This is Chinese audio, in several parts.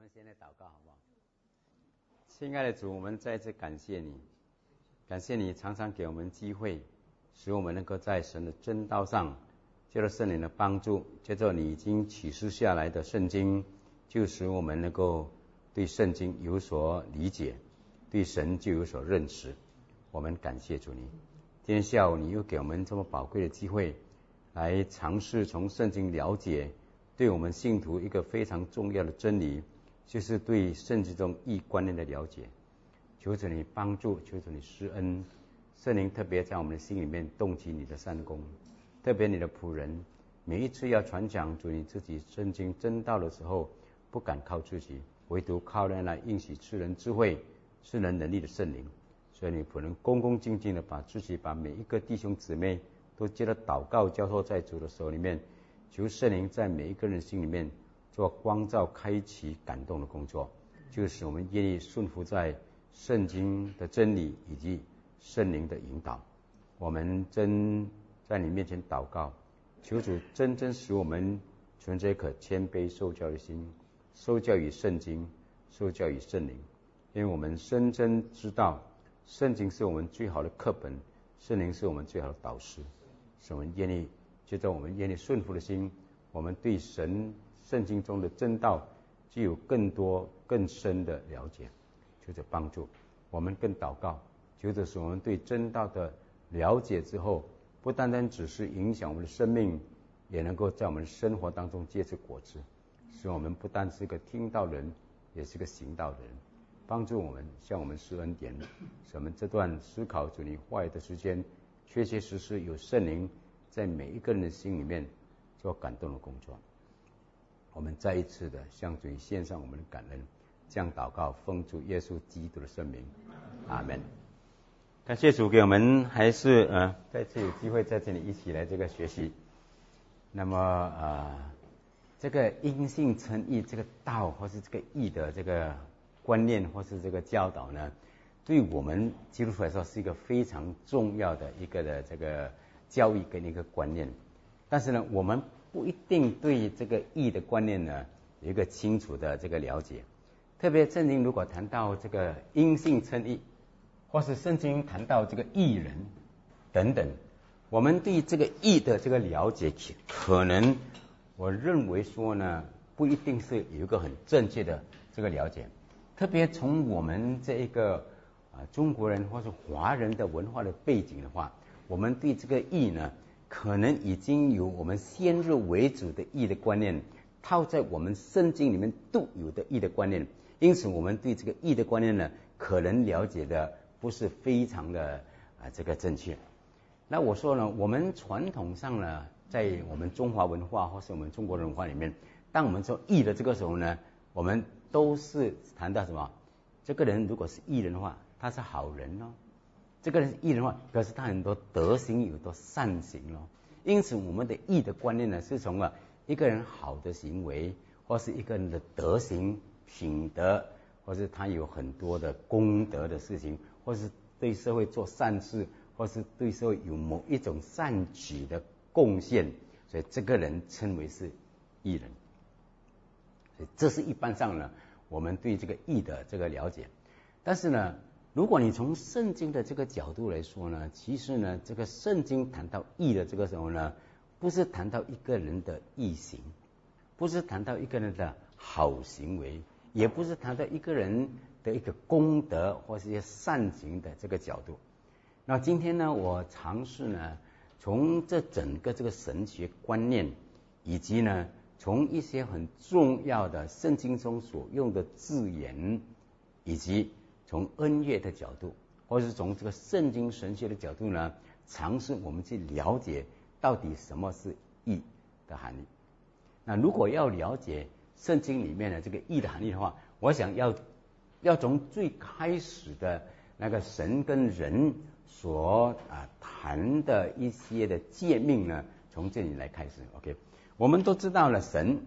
们先来祷告好不好？亲爱的主，我们再次感谢你，感谢你常常给我们机会，使我们能够在神的真道上，借着圣灵的帮助，借着你已经启示下来的圣经，就使我们能够对圣经有所理解，对神就有所认识。我们感谢主你，今天下午你又给我们这么宝贵的机会，来尝试从圣经了解对我们信徒一个非常重要的真理，就是对圣经中义观念的了解。求主你帮助，求主你施恩，圣灵特别在我们的心里面动起你的善功，特别你的仆人每一次要传讲主你自己圣经真道的时候，不敢靠自己，唯独靠人来应许赐人智慧、赐人能力的圣灵。所以你仆人恭恭敬敬的把自己、把每一个弟兄姊妹都接着祷告交托在主的手里面，求圣灵在每一个人心里面做光照、开启、感动的工作，就使我们愿意顺服在圣经的真理以及圣灵的引导。我们真在你面前祷告，求主真正使我们存着一颗谦卑受教的心，受教于圣经，受教于圣灵。因为我们深深知道圣经是我们最好的课本，圣灵是我们最好的导师，使我们愿意借着我们愿意顺服的心，我们对神圣经中的真道具有更多更深的了解。求着帮助我们更祷告，求着使我们对真道的了解之后，不单单只是影响我们的生命，也能够在我们生活当中结出果子，使我们不单是个听道人，也是个行道的人。帮助我们，向我们施恩典，使我们这段思考主你话语的时间，确确实实有圣灵在每一个人的心里面做感动的工作。我们再一次的向主献上我们的感恩，这样祷告奉主耶稣基督的圣名，阿们。感谢主给我们还是再次有机会在这里一起来这个学习。那么这个因信称义这个道或是这个义的这个观念或是这个教导呢，对我们基督徒来说是一个非常重要的一个的这个教育跟一个观念。但是呢，我们不一定对这个义的观念呢有一个清楚的这个了解。特别圣经如果谈到这个因信称义，或是圣经谈到这个义人等等，我们对这个义的这个了解，可能我认为说呢，不一定是有一个很正确的这个了解。特别从我们这一个中国人或是华人的文化的背景的话，我们对这个义呢，可能已经有我们先入为主的义的观念，套在我们圣经里面都有的义的观念，因此我们对这个义的观念呢，可能了解的不是非常的这个正确。那我说呢，我们传统上呢，在我们中华文化或是我们中国文化里面，当我们说义的这个时候呢，我们都是谈到什么？这个人如果是义人的话，他是好人哦。这个人是义人的话，表示他很多德行，有多善行哦。因此，我们的义的观念呢，是从一个人好的行为，或是一个人的德行、品德，或是他有很多的功德的事情，或是对社会做善事，或是对社会有某一种善举的贡献，所以这个人称为是义人。所以这是一般上呢，我们对这个义的这个了解。但是呢，如果你从圣经的这个角度来说呢，其实呢，这个圣经谈到义的这个时候呢，不是谈到一个人的义行，不是谈到一个人的好行为，也不是谈到一个人的一个功德或是一些善行的这个角度。那今天呢，我尝试呢，从这整个这个神学观念，以及呢，从一些很重要的圣经中所用的字眼，以及从恩乐的角度，或是从这个圣经神学的角度呢，尝试我们去了解到底什么是义的含义。那如果要了解圣经里面的这个义的含义的话，我想要从最开始的那个神跟人所谈的一些的诫命呢，从这里来开始。OK， 我们都知道了，神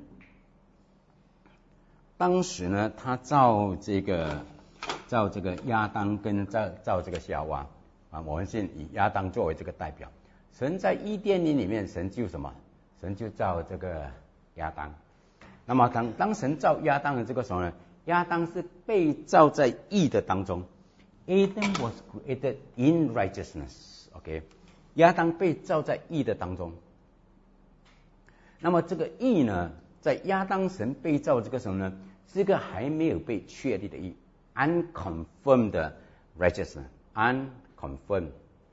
当时呢，他造这个亚当跟造这个夏娃我们先以亚当作为这个代表。神在伊甸园里面，神就什么？神就造这个亚当。那么当神造亚当的这个时候呢， 亚当是被造在义的当中。Adam was created in righteousness. OK， 亚当被造在义的当中。那么这个义呢，在亚当神被造这个时候呢，是一个还没有被确立的义 ，unconfirmed righteousness，unconfirmed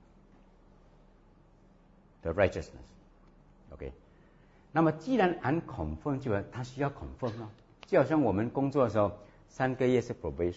the righteousness。OK， 那么既然 unconfirmed， 就它需要 confirm 咯，就好像我们工作的时候，3个月是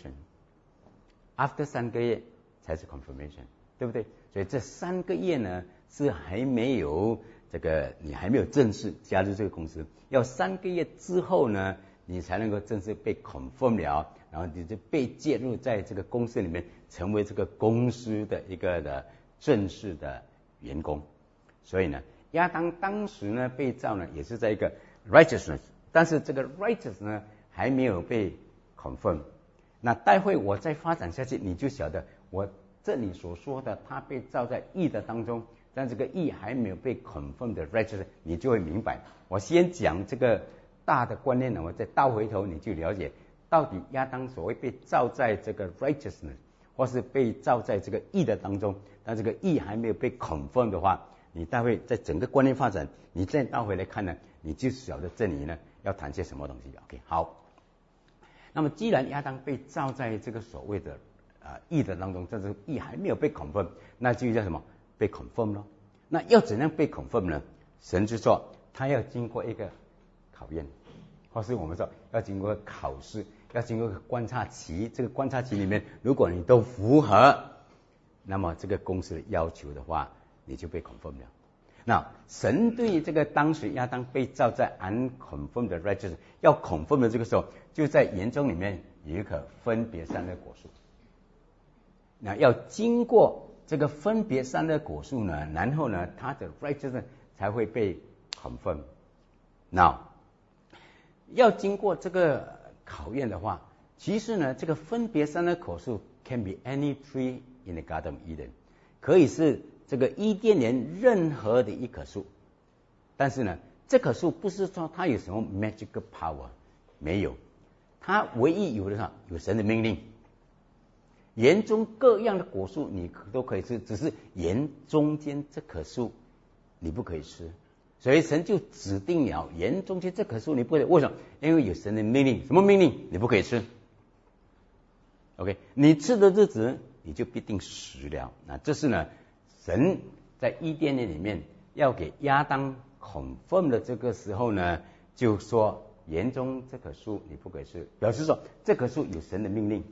probation，after 3个月才是 confirmation， 对不对？所以这3个月呢，是还没有你还没有正式加入这个公司，要3个月之后呢，你才能够正式被 confirm 了，然后你就被介入在这个公司里面，成为这个公司的一个的正式的员工。所以呢，亚当当时呢被造呢，也是在一个 righteousness， 但是这个 righteousness 呢还没有被 confirm。那待会我再发展下去，你就晓得我这里所说的他被造在义的当中，但这个义还没有被 confirm 的 righteousness， 你就会明白。我先讲这个大的观念呢，我再倒回头你就了解到底亚当所谓被造在这个 righteousness， 或是被造在这个义的当中，但这个义还没有被 confirm 的话，你待会在整个观念发展，你再倒回来看呢，你就晓得这里呢要谈些什么东西。OK， 好。那么既然亚当被造在这个所谓的义的当中，这个义还没有被 confirm， 那就叫什么？被 confirm 咯。那要怎样被 confirm 呢？神就说他要经过一个考验，或是我们说要经过考试，要经过一个观察期。这个观察期里面，如果你都符合，那么这个公司的要求的话，你就被 confirm 了。那神对这个当时亚当被造在 unconfirmed righteousness 要 confirm 的这个时候，就在园中里面有一棵分别善恶果树。那要经过这个分别善恶果树呢，然后呢，它的 righteousness 才会被 confirm。那要经过这个考验的话，其实呢，这个分别善恶果树 can be any tree in the Garden of Eden， 可以是这个伊甸园任何的一棵树，但是呢，这棵树不是说它有什么 magical power， 没有，它唯一有的是有神的命令。园中各样的果树你都可以吃，只是园中间这棵树你不可以吃。所以神就指定了园中间这棵树你不可以，为什么？因为有神的命令。什么命令？你不可以吃。OK， 你吃的日子你就必定死了。那这是呢，神在伊甸园里面要给亚当 confirm 的这个时候呢，就说园中这棵树你不可以吃，表示说这棵树有神的命令，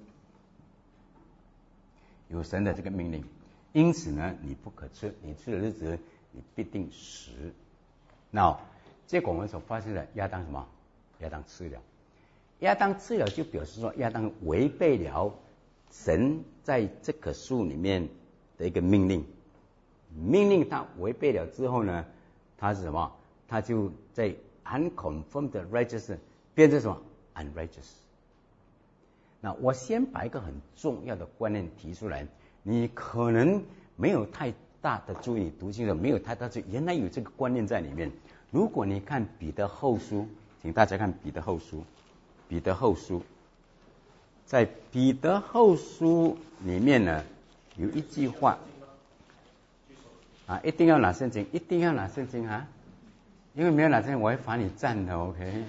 有神的这个命令，因此呢，你不可吃，你吃的日子你必定死。那结果我们所发现的，亚当什么？亚当吃了，亚当吃了就表示说亚当违背了神在这棵树里面的一个命令。命令他违背了之后呢，他是什么？他就在 unconfirmed righteousness 变成什么 unrighteous。那我先把一个很重要的观念提出来，你可能没有太大的注意，读经的没有太大注意，原来有这个观念在里面。如果你看彼得后书，请大家看彼得后书，彼得后书，在彼得后书里面呢，有一句话啊，一定要拿圣经，一定要拿圣经啊，因为没有拿圣经，我会罚你站的 ，OK？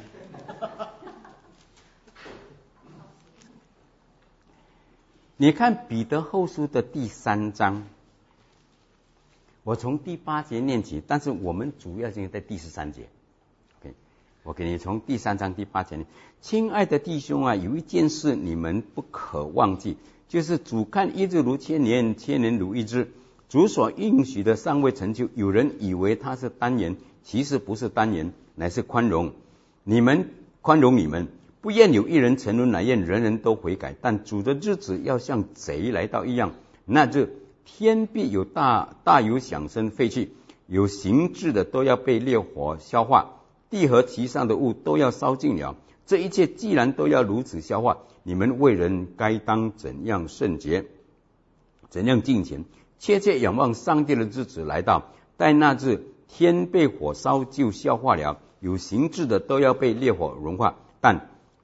你看彼得后书的第3章，我从第8节念起，但是我们主要是在第13节。OK， 我给你从第3章第8节念。亲爱的弟兄啊，有一件事你们不可忘记，就是主看一日如千年，千年如一日。主所应许的尚未成就，有人以为他是单言，其实不是单言，乃是宽容你们，不愿有一人沉沦，乃愿人人都悔改。但主的日子要像贼来到一样，那日天必有大有响声废去，有形质的都要被烈火消化，地和其上的物都要烧尽了。这一切既然都要如此消化，你们为人该当怎样圣洁，怎样敬虔，切切仰望上帝的日子来到。待那日天被火烧就消化了，有形质的都要被烈火融化。但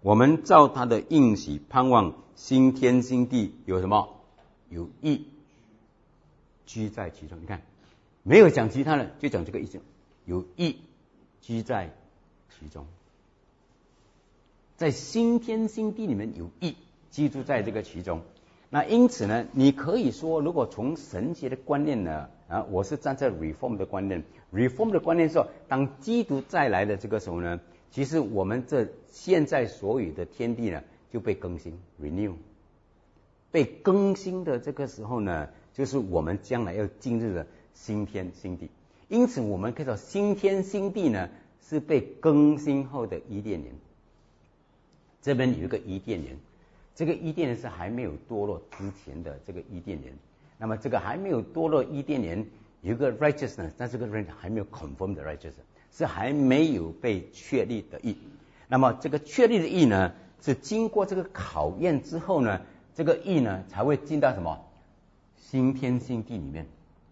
我们照他的应许盼望新天新地，有什么？有义居在其中。你看，没有讲其他的，就讲这个意思，有义居在其中。在新天新地里面有义居住在这个其中。那因此呢，你可以说，如果从神学的观念呢，我是站在 reform 的观念。reform 的观念说，当基督再来的这个时候呢，其实我们这现在所有的天地呢就被更新 renew， 被更新的这个时候呢，就是我们将来要进入的新天新地。因此我们可以说，新天新地呢是被更新后的伊甸园。这边有一个伊甸园，这个伊甸园是还没有堕落之前的这个伊甸园。那么这个还没有堕落伊甸园有一个 righteousness， 但这个 righteousness 还没有 confirm 的 righteousness， 是还没有被确立的义。那么这个确立的义呢，是经过这个考验之后呢，这个义呢才会进到什么新天新地里面。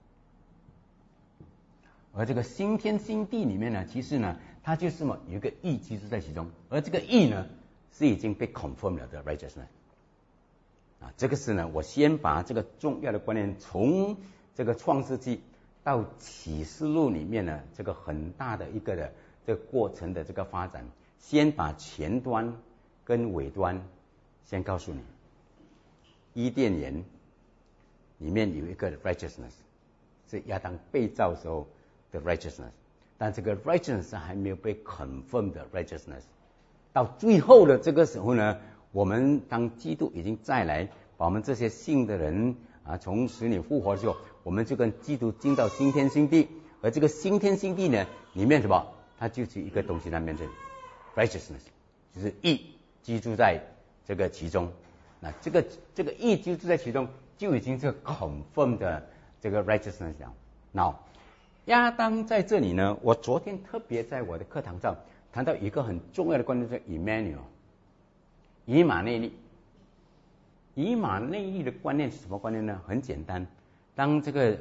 而这个新天新地里面呢，其实呢它就是什么，有一个义居住在其中，而这个义呢是已经被 confirm 了的 righteousness。这个是呢，我先把这个重要的观念从这个创世纪到启示录里面呢，这个很大的一个的这个过程的这个发展，先把前端跟尾端先告诉你。伊甸园里面有一个 righteousness， 是亚当被造时候的 righteousness， 但这个 righteousness 还没有被 confirm 的 righteousness。到最后的这个时候呢，我们当基督已经再来，把我们这些信的人从死里复活的时候，我们就跟基督进到新天新地。而这个新天新地呢，里面什么？它就是一个东西，那面这里 righteousness， 就是义居住在这个其中。那这个义居住在其中，就已经是 confirm 的这个 righteousness 了。Now， 亚当在这里呢，我昨天特别在我的课堂上谈到一个很重要的观念，叫 Emmanuel， 以马内利。以马内利的观念是什么观念呢？很简单，当这个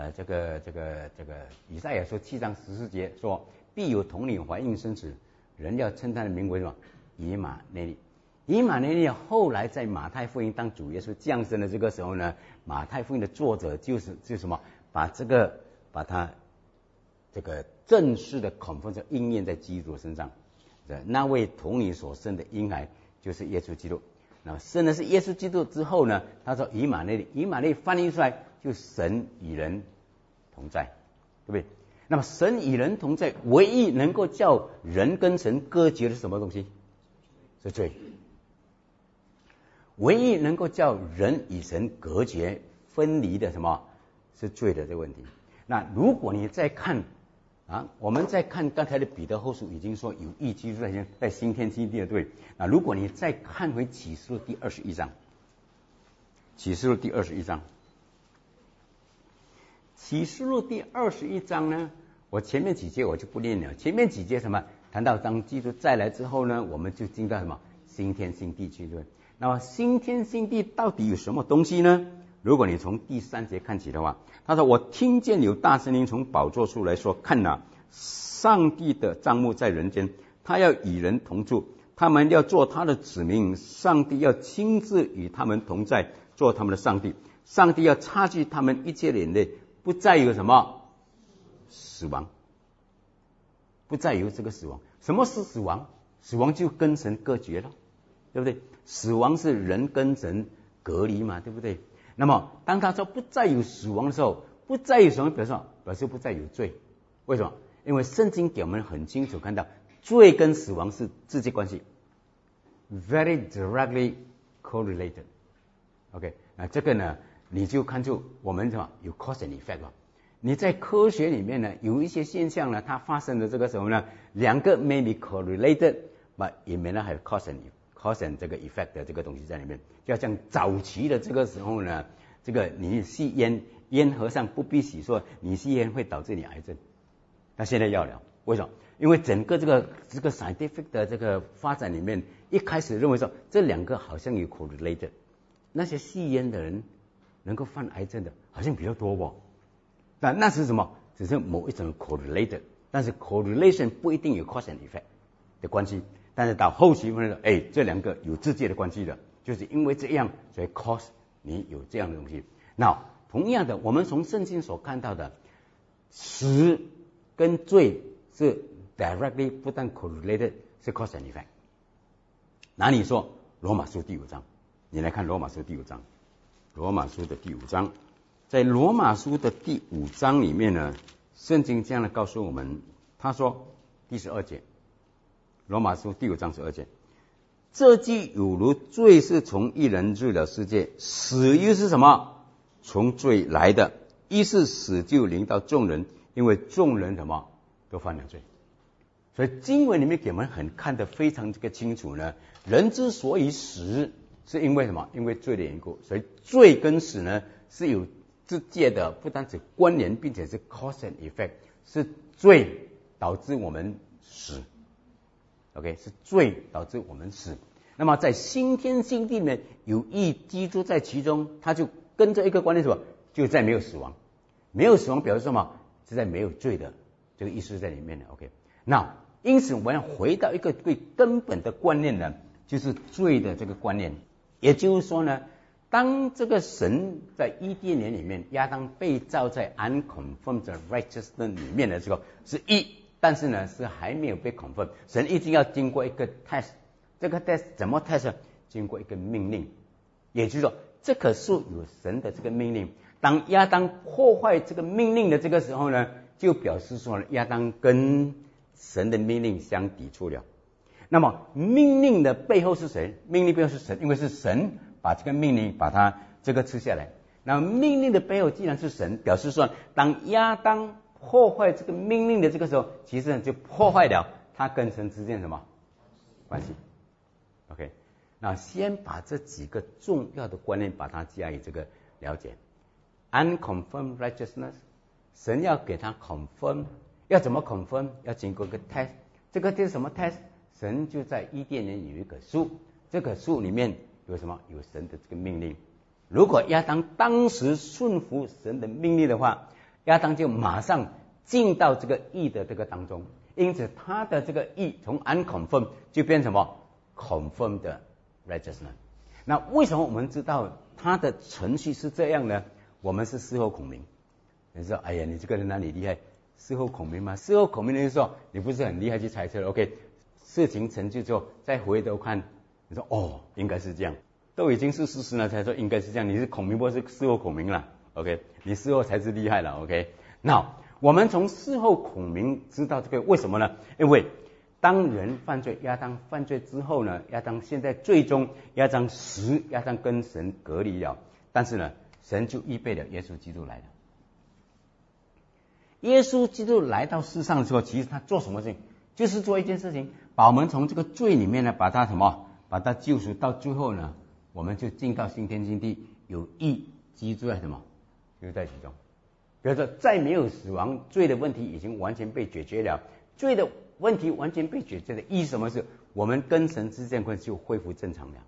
以赛亚书7章14节说，必有童女怀孕生子，人要称他的名为什么？以马内利。以马内利后来在马太福音当主耶稣降生的这个时候呢，马太福音的作者就是什么？把它这个正式的 confirm 应验在基督的身上。那位童女所生的婴孩就是耶稣基督。那生的是耶稣基督之后呢，他说以马内利，以马内利翻译出来就神与人同在，对不对？那么神与人同在，唯一能够叫人跟神隔绝的是什么东西？是罪。唯一能够叫人与神隔绝分离的什么？是罪的这个问题。那如果你再看我们再看刚才的彼得后书已经说有义居住在新天新地的，对。那如果你再看回启示录第21章，启示录第21章，启示录第21章呢，我前面几节我就不念了。前面几节什么？谈到当基督再来之后呢，我们就进到什么新天新地去，对。那么新天新地到底有什么东西呢？如果你从第3节看起的话，他说我听见有大声音从宝座出来说，看哪，上帝的帐幕在人间，他要与人同住，他们要做他的子民，上帝要亲自与他们同在，做他们的上帝。上帝要擦去他们一切的眼泪，不再有什么死亡，不再有这个死亡。什么是死亡？死亡就跟神隔绝了，对不对？死亡是人跟神隔离嘛，对不对？那么当他说不再有死亡的时候，不再有什么表示不再有罪。为什么？因为圣经给我们很清楚看到，罪跟死亡是直接关系 ，very directly correlated。OK， 那这个呢，你就看出我们什么有 cause and effect 了。你在科学里面呢，有一些现象呢，它发生的这个时候呢，两个 may be correlated，but it may not have cause and 这个 effect 的这个东西在里面。就要像早期的这个时候呢，这个你吸烟，烟和尚不必洗，说你吸烟会导致你癌症。那现在要了，为什么？因为整个这个 scientific 的这个发展里面，一开始认为说这两个好像有 correlated， 那些吸烟的人能够犯癌症的好像比较多哦。那是什么？只是某一种 correlated， 但是 correlation 不一定有 cause and effect 的关系。 但是到后期分说，这两个有直接的关系的，就是因为这样，所以 cause 你有这样的东西。那同样的，我们从圣经所看到的死跟罪是 directly 不但 correlated， 是 cause and effect。哪里说？罗马书第5章，你来看罗马书第5章，罗马书的第5章，在罗马书的第5章里面呢，圣经这样的告诉我们，他说第12节，罗马书第5章12节，这既有如罪是从一人入了世界，死又是什么？从罪来的，一是死就临到众人，因为众人什么都犯了罪。所以经文里面给我们看得非常这个清楚呢，人之所以死是因为什么？因为罪的缘故。所以罪跟死呢是有直接的，不单只关联，并且是 cause and effect， 是罪导致我们死。OK， 是罪导致我们死。那么在新天新地里面有义居住在其中，他就跟着一个观念什么？就在没有死亡。没有死亡表示什么？是在没有罪的这个意思在里面的。OK， 那因此我们要回到一个最根本的观念呢，就是罪的这个观念。也就是说呢，当这个神在伊甸园里面，亚当被造在 unconfirmed righteousness 里面的时候是义，但是呢是还没有被 confirm， 神一定要经过一个 test， 这个 test 怎么 test？ 经过一个命令，也就是说这棵树有神的这个命令，当亚当破坏这个命令的这个时候呢，就表示说亚当跟神的命令相抵触了。那么命令的背后是谁？命令背后是神，因为是神把这个命令把它这个吃下来。那么命令的背后既然是神，表示说当亚当破坏这个命令的这个时候，其实就破坏了他跟神之间什么关系。 OK， 那先把这几个重要的观念把它加以这个了解。 Unconfirmed righteousness， 神要给他 confirm， 要怎么 confirm？ 要经过一个 test。 这个是什么 test？ 神就在伊甸园有一棵树，这棵树里面有什么？有神的这个命令。如果亚当当时顺服神的命令的话，亚当就马上进到这个义的这个当中，因此他的这个义从 unconfirmed 就变成什么 confirmed 的 righteousness。 那为什么我们知道他的程序是这样呢？我们是事后孔明。你说哎呀，你这个人哪里厉害？事后孔明吗？事后孔明的就是说你不是很厉害去猜测了 OK， 事情成就之后再回头看，你说哦应该是这样，都已经是事实了才说应该是这样，你是孔明，不是事后孔明了 OK， 你事后才是厉害了 OK。 那我们从事后孔明知道这个为什么呢？因为当人犯罪，亚当犯罪之后呢，亚当现在最终亚当死，亚当跟神隔离了，但是呢神就预备了耶稣基督来了。耶稣基督来到世上的时候，其实他做什么事情？就是做一件事情，把我们从这个罪里面呢，把它什么？把它救赎，到最后呢，我们就进到新天新地，有义居住在什么？就在其中。比如说，再没有死亡，罪的问题已经完全被解决了。罪的问题完全被解决的意思什么？是我们跟神之间关系就恢复正常了。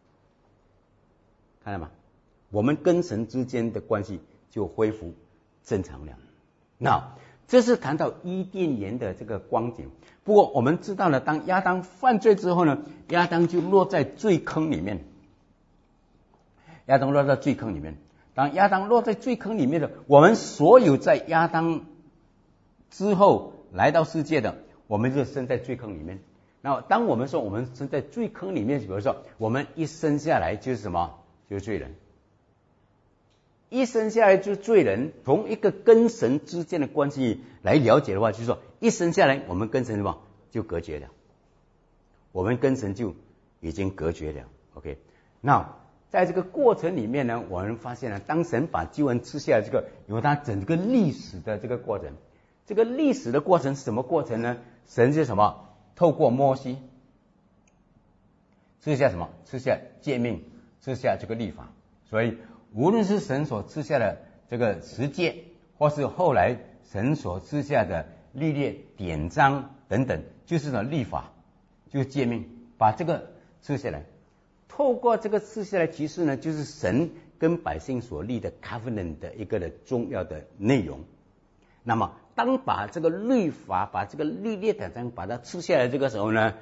看到吗？我们跟神之间的关系就恢复正常了。那这是谈到伊甸园的这个光景。不过我们知道呢，当亚当犯罪之后呢，亚当就落在罪坑里面。亚当落在罪坑里面。当亚当落在罪坑里面的，我们所有在亚当之后来到世界的，我们就生在罪坑里面。那当我们说我们生在罪坑里面，比如说我们一生下来就是什么？就是罪人。一生下来就是罪人。从一个跟神之间的关系来了解的话，就是说一生下来我们跟神什么就隔绝了，我们跟神就已经隔绝了。 OK， 那在这个过程里面呢，我们发现呢，当神把救恩赐下来，这个有它整个历史的这个过程。这个历史的过程是什么过程呢？神是什么？透过摩西赐下什么？赐下诫命，赐下这个律法。所以无论是神所赐下的这个十诫，或是后来神所赐下的律例、典章等等，就是呢律法，就是诫命，把这个赐下来。透过这个赐下来，其实呢就是神跟百姓所立的 covenant 的一个的重要的内容。那么当把这个律法、把这个律例典章把它赐下来这个时候呢，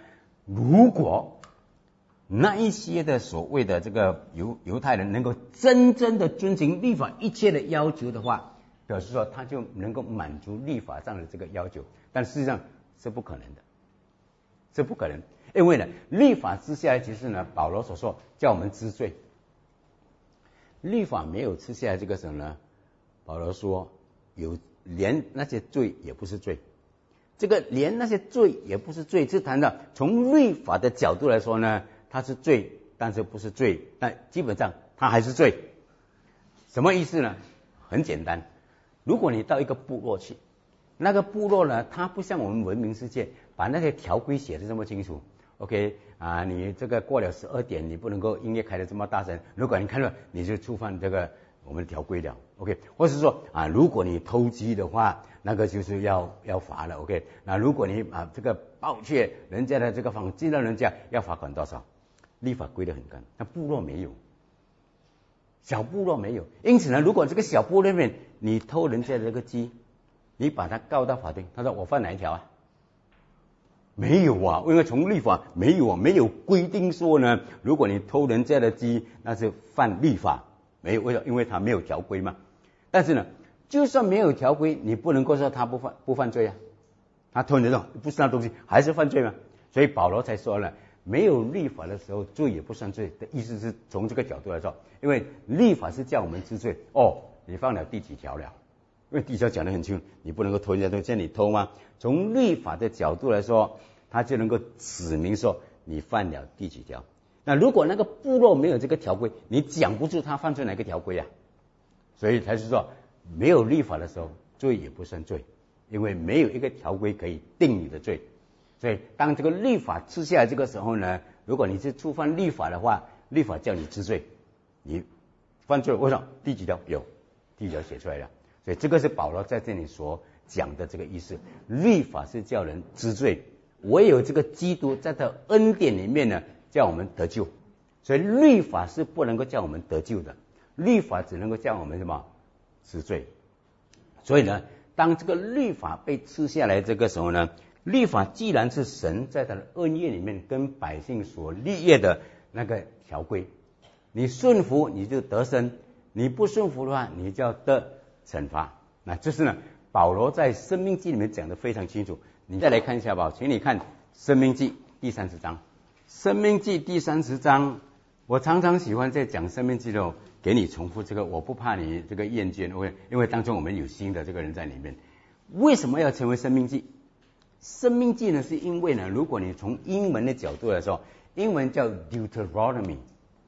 如果那一些的所谓的这个犹太人能够真正的遵循律法一切的要求的话，表示说他就能够满足律法上的这个要求，但事实上是不可能的，是不可能。因为呢，律法之下就是呢，保罗所说叫我们知罪，律法没有吃下来这个时候呢，保罗说连那些罪也不是罪，这个连那些罪也不是罪，是谈到从律法的角度来说呢，它是罪，但是不是罪，但基本上它还是罪。什么意思呢？很简单，如果你到一个部落去，那个部落呢，它不像我们文明世界把那些条规写得这么清楚。OK 啊，你这个过了12点，你不能够音乐开得这么大声，如果你看到你就触犯这个我们的条规了。OK， 或是说啊，如果你偷鸡的话，那个就是要罚了。OK， 那如果你这个盗窃人家的这个房，进到人家要罚款多少？立法规得很干，那部落没有，小部落没有。因此呢，如果这个小部落里面你偷人家的这个鸡，你把他告到法庭，他说我犯哪一条啊？没有啊，因为从律法没有规定说呢，如果你偷人家的鸡，那是犯律法，没有，为什么？因为他没有条规嘛。但是呢，就算没有条规，你不能够说他不犯罪啊，他偷人家不是那东西还是犯罪嘛。所以保罗才说了，没有律法的时候，罪也不算罪的意思是从这个角度来说，因为律法是叫我们知罪。哦，你犯了第几条了？因为第一条讲得很清楚，你不能够偷人家东西，你偷吗？从律法的角度来说，他就能够指明说你犯了第几条。那如果那个部落没有这个条规，你讲不出他犯罪哪个条规啊？所以才是说，没有律法的时候，罪也不算罪，因为没有一个条规可以定你的罪。所以当这个律法吃下来这个时候呢，如果你是触犯律法的话，律法叫你知罪，你犯罪为什么？第几条？有第一条写出来了。所以这个是保罗在这里所讲的这个意思，律法是叫人知罪，唯有这个基督在这恩典里面呢，叫我们得救。所以律法是不能够叫我们得救的，律法只能够叫我们什么？知罪。所以呢，当这个律法被吃下来这个时候呢，律法既然是神在他的恩典里面跟百姓所立约的那个条规，你顺服你就得生，你不顺服的话，你就要得惩罚。那这是呢，保罗在申命记里面讲得非常清楚。你再来看一下吧，请你看申命记第30章。申命记第30章，我常常喜欢在讲申命记的时候给你重复这个，我不怕你这个厌倦，因为当中我们有新的这个人在里面。为什么要成为申命记？申命记呢，是因为呢，如果你从英文的角度来说，英文叫 Deuteronomy，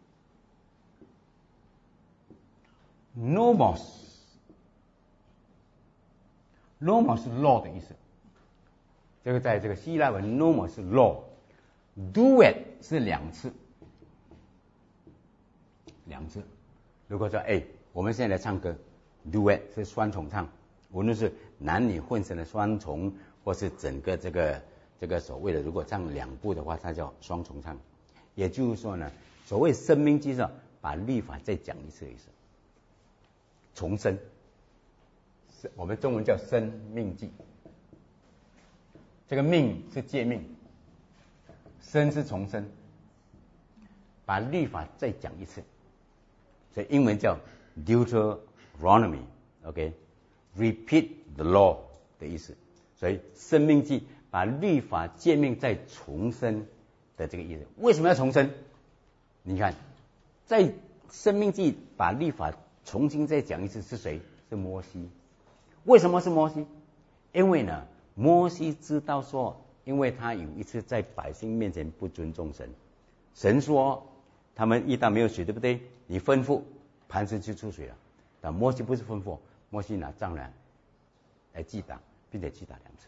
Nomos 是 law 的意思，这个在这个希腊文 nomos 是 law，do it 是两次。如果说我们现在来唱歌 ，do it 是双重唱，无论是男女混声的双重，或是整个这个所谓的，如果唱两部的话，它叫双重唱。也就是说呢，所谓申命记上把律法再讲一次的意思，重申。我们中文叫申命记，这个命是诫命，申是重申，把律法再讲一次，所以英文叫 Deuteronomy，OK，repeat the law 的意思。所以申命记把律法诫命再重申的这个意思。为什么要重申？你看，在申命记把律法重新再讲一次是谁？是摩西。为什么是摩西？因为呢，摩西知道说，因为他有一次在百姓面前不尊重神，神说他们遇到没有水，对不对？你吩咐磐石就出水了。但摩西不是吩咐，摩西拿杖来击打，并且击打2次。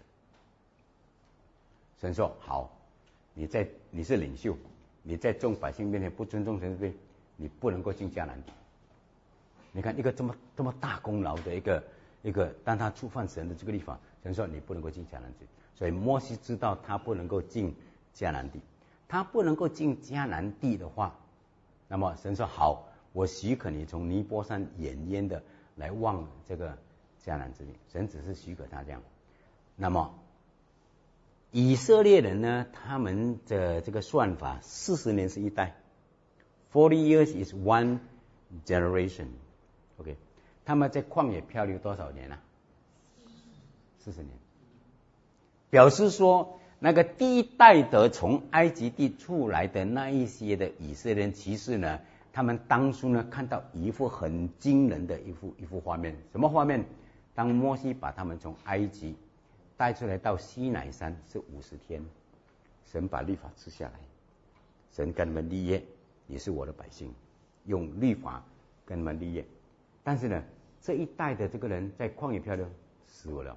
神说好，你是领袖，你在众百姓面前不尊重神，对不对？你不能够进迦南地。你看一个这么大功劳的一个，当他触犯神的这个律法，神说你不能够进迦南地。所以摩西知道他不能够进迦南地，他不能够进迦南地的话，那么神说好，我许可你从尼波山远远的来望这个迦南之地。神只是许可他这样。那么以色列人呢，他们的这个算法40年是一代，40 years is one generation。OK， 他们在旷野漂流多少年啊？40年，表示说那个第一代的从埃及地出来的那一些的以色列人，其实呢，他们当初呢看到一幅很惊人的一幅画面，什么画面？当摩西把他们从埃及带出来到西乃山是50天，神把律法赐下来，神跟他们立约，也是我的百姓，用律法跟他们立约。但是呢，这一代的这个人在旷野漂流死了，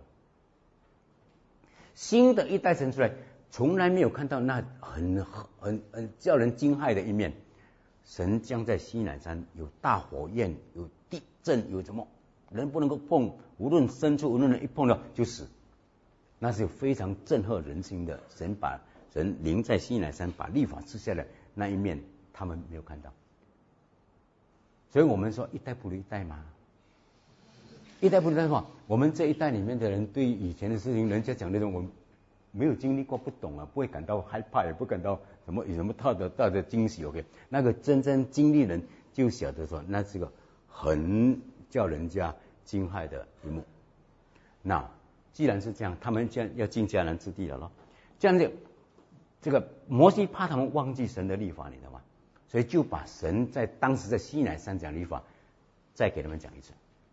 新的一代生出来，从来没有看到那很叫人惊骇的一面。神将在西乃山有大火焰，有地震，有什么人不能够碰，无论牲畜，无论人一碰到就死。那是非常震撼人心的。神临在西乃山把律法赐下来那一面，他们没有看到。所以我们说一代不如一代嘛，一代不如一代嘛。我们这一代里面的人，对于以前的事情，人家讲那种我们没有经历过，不懂啊，不会感到害怕，也不感到有什么大的惊喜。OK， 那个真正经历人就晓得说，那是个很叫人家惊骇的一幕。那既然是这样，他们将要进迦南之地了咯。这样这个摩西怕他们忘记神的律法，你知道吗？所以就把神在当时在西乃山讲律法，再给他们讲一次，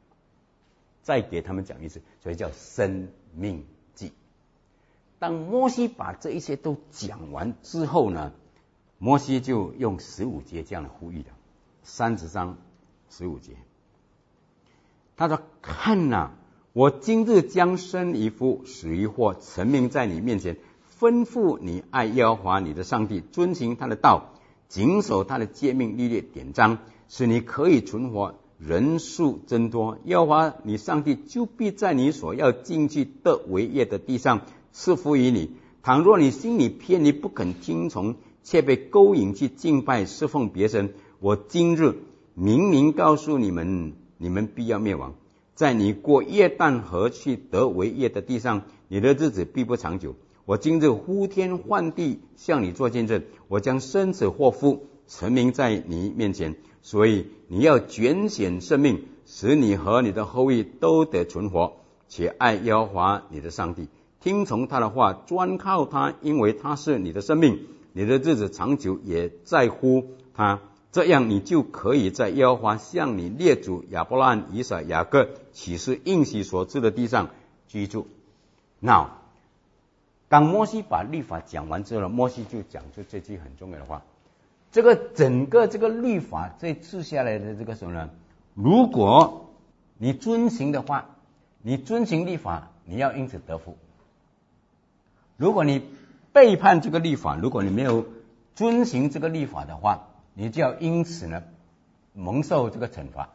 所以叫生命记。当摩西把这一些都讲完之后呢，摩西就用15节这样的呼吁的，30章15节，他说：“看哪，我今日将生一夫，死一祸，成名在你面前，吩咐你爱耶和华你的上帝，遵行他的道，谨守他的诫命律例典章，使你可以存活，人数增多。耶和华你上帝就必在你所要进去得为业的地上赐福于你。倘若你心里偏离，不肯听从，却被勾引去敬拜侍奉别神，我今日明明告诉你们，你们必要灭亡。在你过约旦河去得为业的地上，你的日子必不长久。我今日呼天唤地向你做见证，我将生子祸福成名在你面前，所以你要拣选生命，使你和你的后裔都得存活，且爱耶和华你的上帝，听从他的话，专靠他，因为他是你的生命，你的日子长久也在乎他。这样你就可以在耶和华向你列祖亚伯拉罕、以撒、雅各起誓应许所赐的地上居住。Now， 当摩西把律法讲完之后，摩西就讲出这句很重要的话：这个整个这个律法这赐下来的这个什么呢？如果你遵行的话，你遵行律法，你要因此得福；如果你背叛这个律法，如果你没有遵行这个律法的话，你就要因此呢蒙受这个惩罚，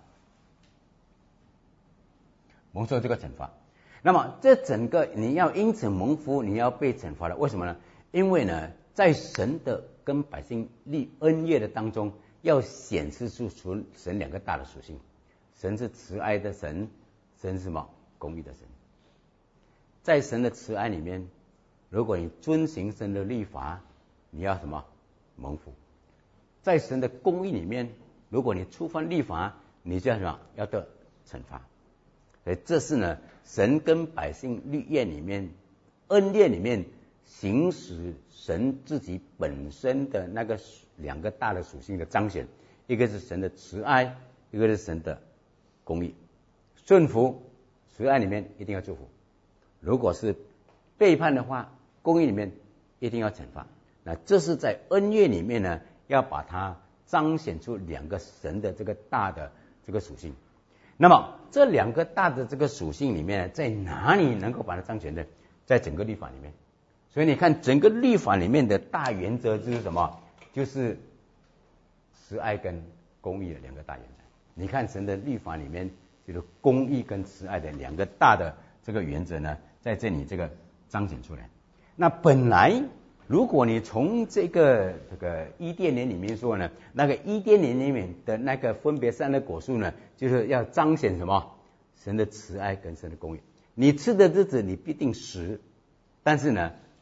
蒙受这个惩罚。那么这整个你要因此蒙福，你要被惩罚的，为什么呢？因为呢，在神的跟百姓立恩约的当中，要显示出神两个大的属性：神是慈爱的神，神是什么？公义的神。在神的慈爱里面，如果你遵行神的律法，你要什么？蒙福。在神的公义里面，如果你触犯律法，你就要什么？要得惩罚。所以这是呢，神跟百姓律约里面、恩约里面行使神自己本身的那个两个大的属性的彰显，一个是神的慈爱，一个是神的公义。顺服，慈爱里面一定要祝福；如果是背叛的话，公义里面一定要惩罚。那这是在恩约里面呢，要把它彰显出两个神的这个大的这个属性。那么这两个大的这个属性里面，在哪里能够把它彰显呢？在整个律法里面。所以你看整个律法里面的大原则就是什么？就是慈爱跟公义的两个大原则。你看神的律法里面，就是公义跟慈爱的两个大的这个原则呢，在这里这个彰显出来。那本来如果你从这个伊甸园里面说呢，那个伊甸园里面的那个分别善恶果树呢，就是要彰显什么？神的慈爱跟神的公义。你吃的日子你必定死，但是呢，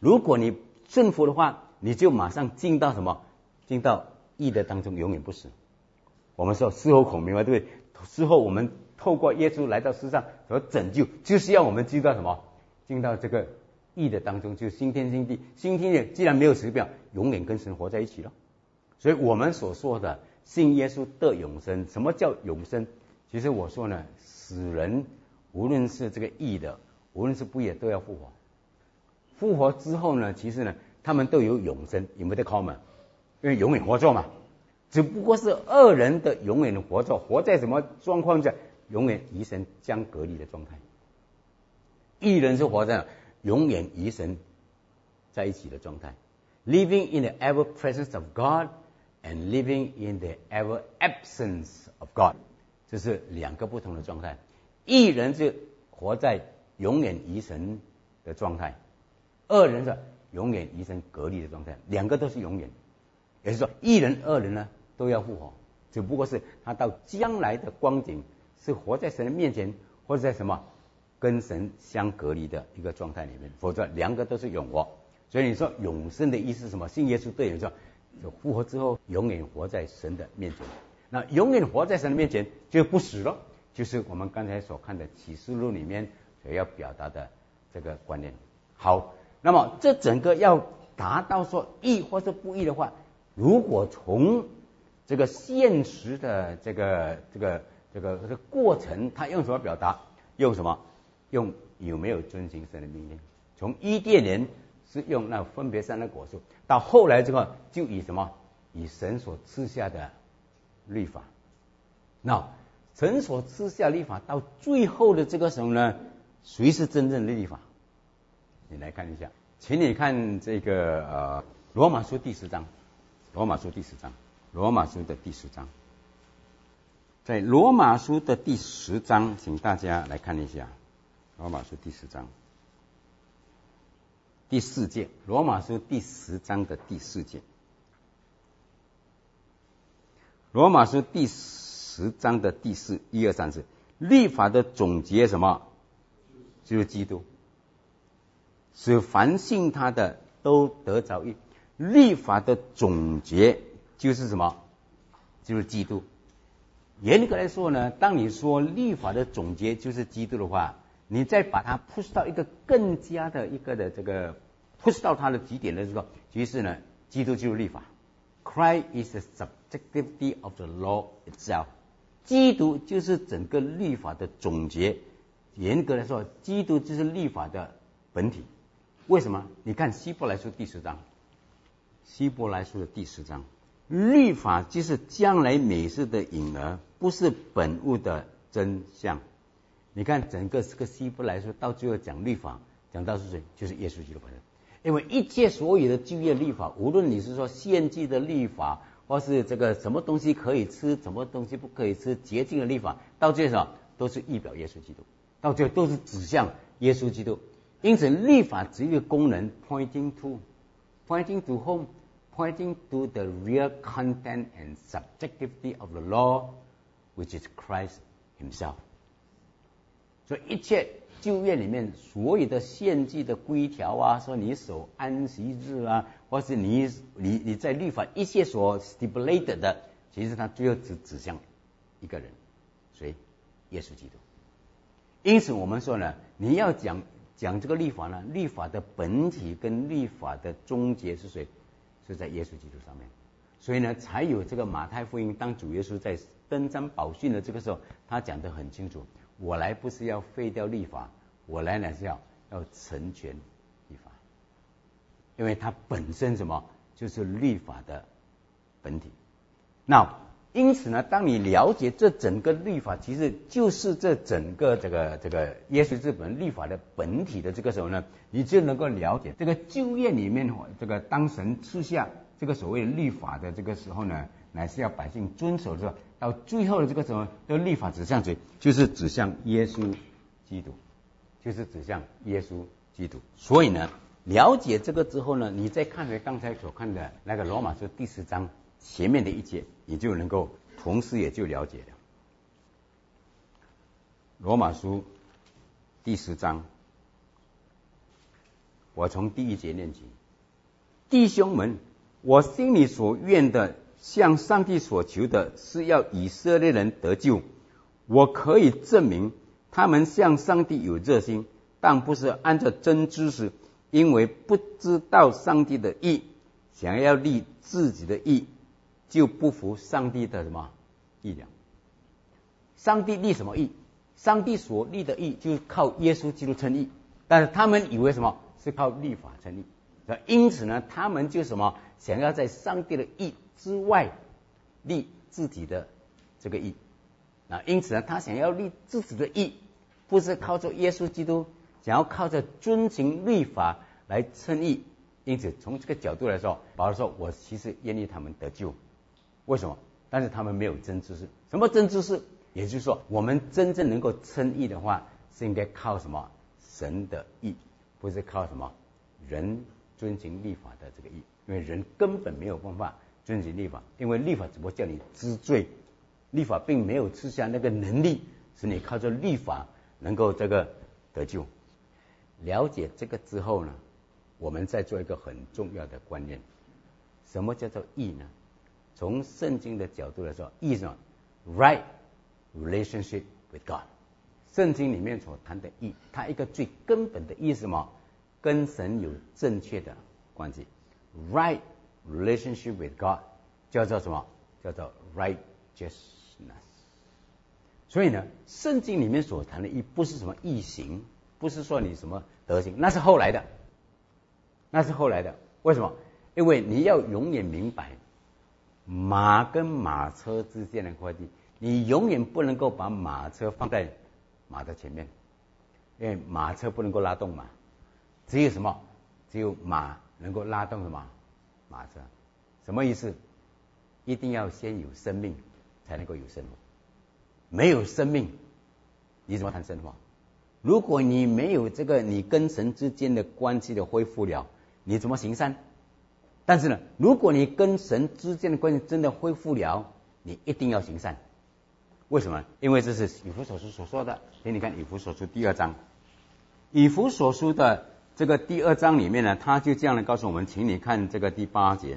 如果你顺服的话，你就马上进到什么？进到义的当中，永远不死。我们说事后孔明嘛，对不对？事后我们透过耶稣来到世上所拯救，就是要我们进到什么？进到这个义的当中，就新天新地。新天地既然没有死掉，永远跟神活在一起了。所以我们所说的信耶稣得永生，什么叫永生？其实我说呢，死人无论是这个义的，无论是不义的，都要复活。复活之后呢，其实呢，他们都有永生 ，immortal， 因为永远活着嘛。只不过是恶人的永远活着，活在什么状况下？永远与神相隔离的状态。义人是活在永远与神在一起的状态 ，living in the ever presence of God and living in the ever absence of God， 这是两个不同的状态。义人是活在永远与神的状态，恶人是永远与神隔离的状态，两个都是永远。也就是说，义人、恶人呢都要复活，只不过是他到将来的光景是活在神的面前，或者在什么跟神相隔离的一个状态里面，否则两个都是永活。所以你说永生的意思是什么？信耶稣对人说，就复活之后永远活在神的面前。那永远活在神的面前就不死了，就是我们刚才所看的启示录里面所要表达的这个观念。好，那么这整个要达到说义或者不义的话，如果从这个现实的这个过程，他用什么表达？用什么？用有没有遵行神的命令？从伊甸园是用那分别善恶果树，到后来这个就以什么？以神所赐下的律法。那神所赐下律法到最后的这个时候呢，谁是真正的律法？你来看一下，请你看这个罗马书第10章，罗马书第10章，罗马书的第10章，在罗马书的第10章，请大家来看一下，罗马书第10章第4节，罗马书第10章的第4节，罗马书第10章的第4、1、2、3节，律法的总结什么？就是基督，使凡信他的都得着义。律法的总结就是什么？就是基督。严格来说呢，当你说律法的总结就是基督的话，你再把它 push 到一个更加的一个的这个 push 到它的极点的时候，其实呢，基督就是律法。Christ is the subjectivity of the law itself。基督就是整个律法的总结。严格来说，基督就是律法的本体。为什么？你看希伯来书第10章，希伯来书的第10章，律法就是将来美事的影儿，不是本物的真相。你看整个这个希伯来书到最后讲律法，讲到是谁？就是耶稣基督本人。因为一切所有的旧约律法，无论你是说献祭的律法，或是这个什么东西可以吃，什么东西不可以吃，洁净的律法，到最后都是预表耶稣基督，到最后都是指向耶稣基督。因此律法只有一个功能 pointing to whom? Pointing to the real content and subjectivity of the law, which is Christ himself. 所以一切旧约里面所有的献祭的规条啊，说你守安息日啊，或是你在律法一切所 stipulated 的，其实它最后只指向一个人，谁？耶稣基督。因此我们说呢，你要讲这个律法呢，律法的本体跟律法的终结是谁？是在耶稣基督上面。所以呢，才有这个马太福音，当主耶稣在登山宝训的这个时候，他讲得很清楚，我来不是要废掉律法，我来乃是要成全律法。因为它本身什么？就是律法的本体。那因此呢，当你了解这整个律法其实就是这整个这个耶稣这本律法的本体的这个时候呢，你就能够了解这个旧约里面这个当神赐下这个所谓律法的这个时候呢，乃是要百姓遵守的时候，到最后的这个时候，这律法指向谁？就是指向耶稣基督，就是指向耶稣基督。所以呢，了解这个之后呢，你再看回刚才所看的那个罗马书第10章前面的一节，你就能够同时也就了解了。罗马书第10章我从第1节念起。弟兄们，我心里所愿的，向上帝所求的，是要以色列人得救。我可以证明，他们向上帝有热心，但不是按照真知识，因为不知道上帝的义，想要立自己的义，就不服上帝的什么义了。上帝立什么义？上帝所立的义就是靠耶稣基督称义，但是他们以为什么是靠律法称义，因此呢，他们就什么想要在上帝的义之外立自己的这个义因此呢，他想要立自己的义，不是靠着耶稣基督，想要靠着遵行律法来称义。因此从这个角度来说，保罗说我其实愿意他们得救。为什么？但是他们没有真知识。什么真知识？也就是说，我们真正能够称义的话，是应该靠什么？神的义，不是靠什么人遵行律法的这个义。因为人根本没有办法遵行律法，因为律法只不过叫你知罪，律法并没有赐下那个能力，使你靠着律法能够这个得救。了解这个之后呢，我们再做一个很重要的观念：什么叫做义呢？从圣经的角度来说，义是什么 ？Right relationship with God。圣经里面所谈的义，它一个最根本的义是什么？跟神有正确的关系。Right relationship with God 叫做什么？叫做 righteousness。所以呢，圣经里面所谈的义不是什么义行，不是说你什么德行，那是后来的，那是后来的。为什么？因为你要永远明白马跟马车之间的关系，你永远不能够把马车放在马的前面，因为马车不能够拉动马，只有什么？只有马能够拉动什么？马车。什么意思？一定要先有生命，才能够有生活。没有生命，你怎么谈生活？如果你没有这个你跟神之间的关系的恢复了，你怎么行善？但是呢，如果你跟神之间的关系真的恢复了，你一定要行善。为什么？因为这是以弗所书所说的。请你看以弗所书第2章，以弗所书的这个第2章里面呢，他就这样的告诉我们，请你看这个第8节。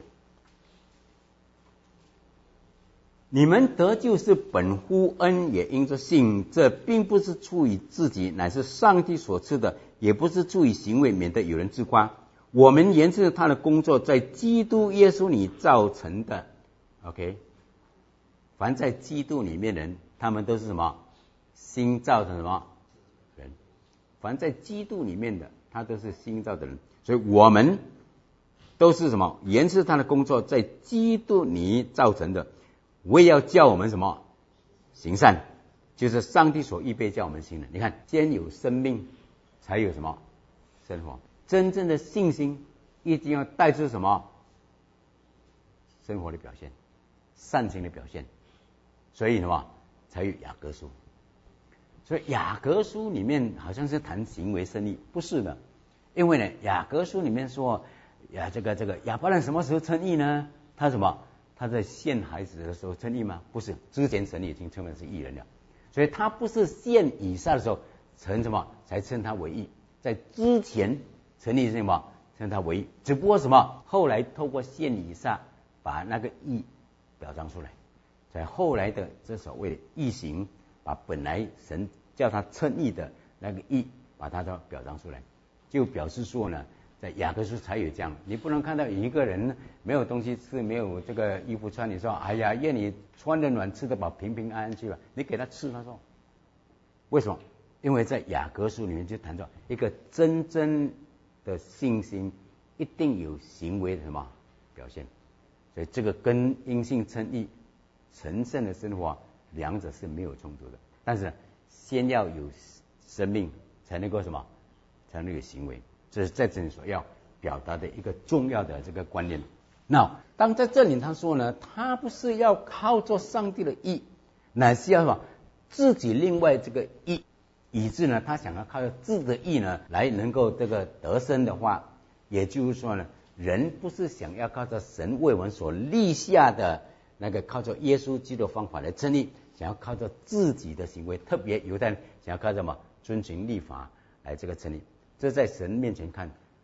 你们得救是本乎恩，也因着信，这并不是出于自己，乃是上帝所赐的，也不是出于行为，免得有人自夸。我们原是他的工作，在基督耶稣里造成的。OK， 凡在基督里面的人，他们都是什么？新造的什么人？凡在基督里面的，他都是新造的人。所以我们都是什么？原是他的工作，在基督里造成的。为要叫我们什么？行善，就是上帝所预备叫我们行的。你看，先有生命，才有什么生活？真正的信心一定要带出什么？生活的表现，善行的表现。所以什么？才有雅各书。所以雅各书里面好像是谈行为胜利，不是的。因为呢，雅各书里面说这个亚伯兰什么时候称义呢？他什么？他在献孩子的时候称义吗？不是，之前神已经称为是义人了。所以他不是献以撒的时候称什么才称他为义，在之前成立什么称他为义，只不过什么后来透过献以撒把那个义表彰出来，在后来的这所谓的义行，把本来神叫他称义的那个义把它都表彰出来，就表示说呢，在雅各书才有这样。你不能看到一个人没有东西吃，没有这个衣服穿，你说哎呀，愿你穿得暖吃得饱，平平安安去吧，你给他吃，他说为什么？因为在雅各书里面就谈到一个真正的信心一定有行为的什么表现，所以这个跟因信称义成圣的生活两者是没有冲突的。但是先要有生命才能够什么？才能有行为。这是在这里所要表达的一个重要的这个观念。那当在这里他说呢，他不是要靠着上帝的义，乃是要什么？自己另外这个义，以致呢，他想要靠着自己的义呢，来能够这个得生的话，也就是说呢，人不是想要靠着神为我们所立下的那个靠着耶稣基督的方法来称义，想要靠着自己的行为，特别犹太人想要靠着什么？遵循律法来这个称义。这在神面前看